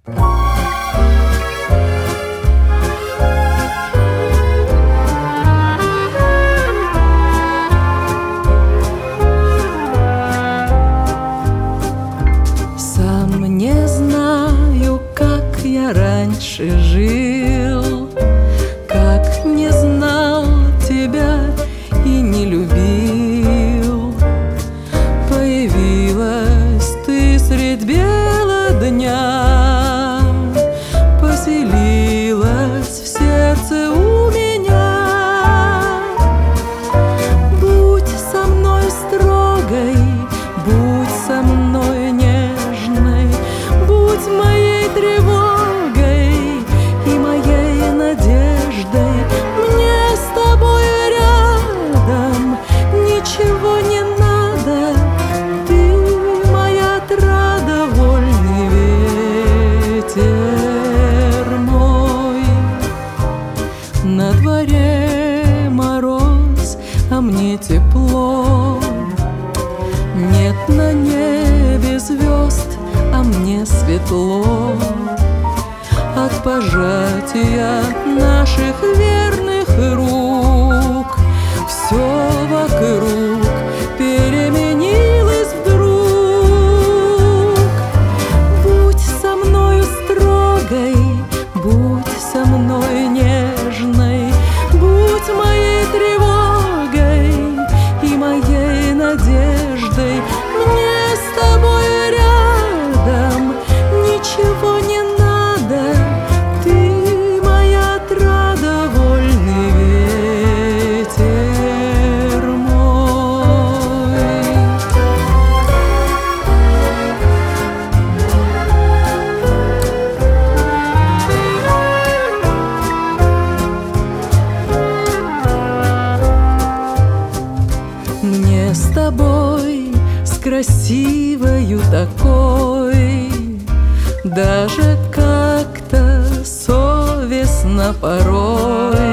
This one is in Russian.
Сам не знаю, как я раньше жил, как не знал тебя и не любил. Появилась ты средь бела дня, поселилась в сердце у меня. Будь со мной строгой, будь со мной нежной, будь моей тревогой и моей надеждой. Мне с тобой рядом ничего не надо, ты моя отрада, вольный ветер мой. На дворе мороз, а мне тепло. Нет на небе звезд, а мне светло. От пожатия наших верных рук все вокруг переменилось вдруг. Будь со мною строгой, будь со мной нежной, будь моей тревогой и моей надеждой. Мне с тобой рядом ничего не надо, ты моя отрада, вольный ветер мой. Мне с тобой, с красивою такой, даже как-то совестно порой.